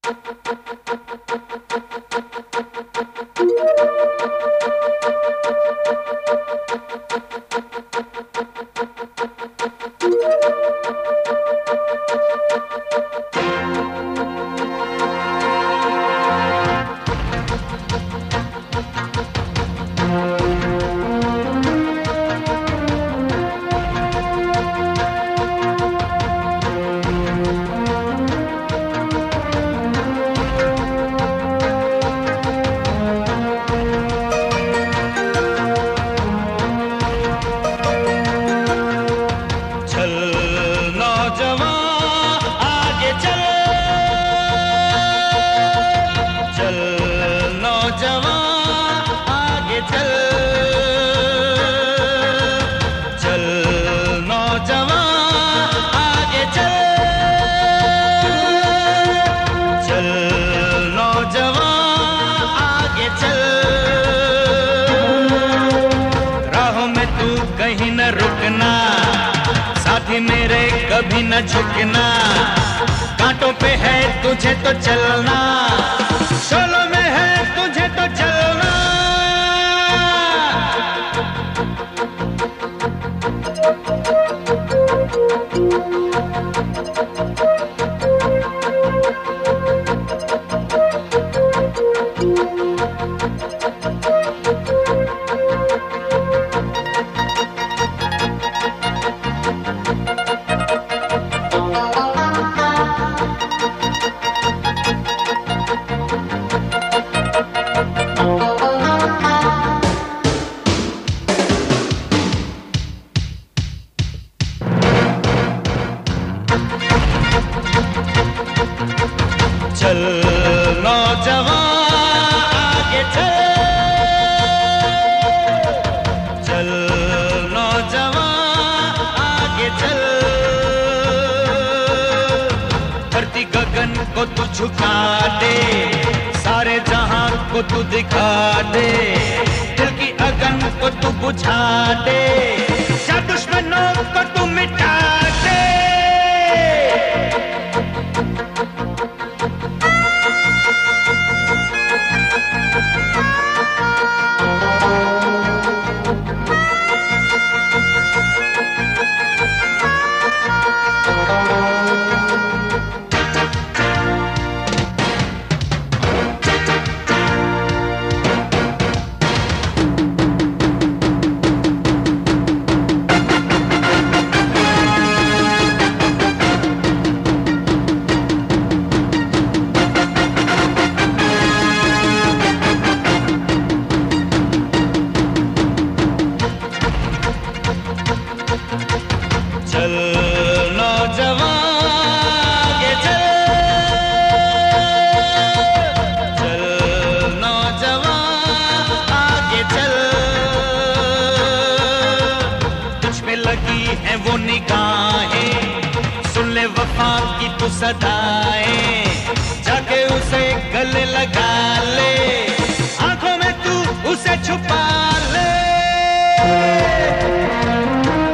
रुकना साथी मेरे, कभी न झुकना, कांटों पे है तुझे तो चलना, शोलों में है तुझे तो चलना। चल नौजवान आगे चल, चल नौजवान आगे चल, धरती गगन को तू झुका दे, सारे जहां को तू दिखा दे, दिल की अगन को तू बुझा दे, या दुश्मनों को तू मिटा दे। चल नौजवान आगे चल, चल नौजवान आगे चल, तुझ पे लगी है वो निगाहें, सुन ले वफा की तू सदाएं, जाके उसे गले लगा ले, आंखों में तू उसे छुपा ले।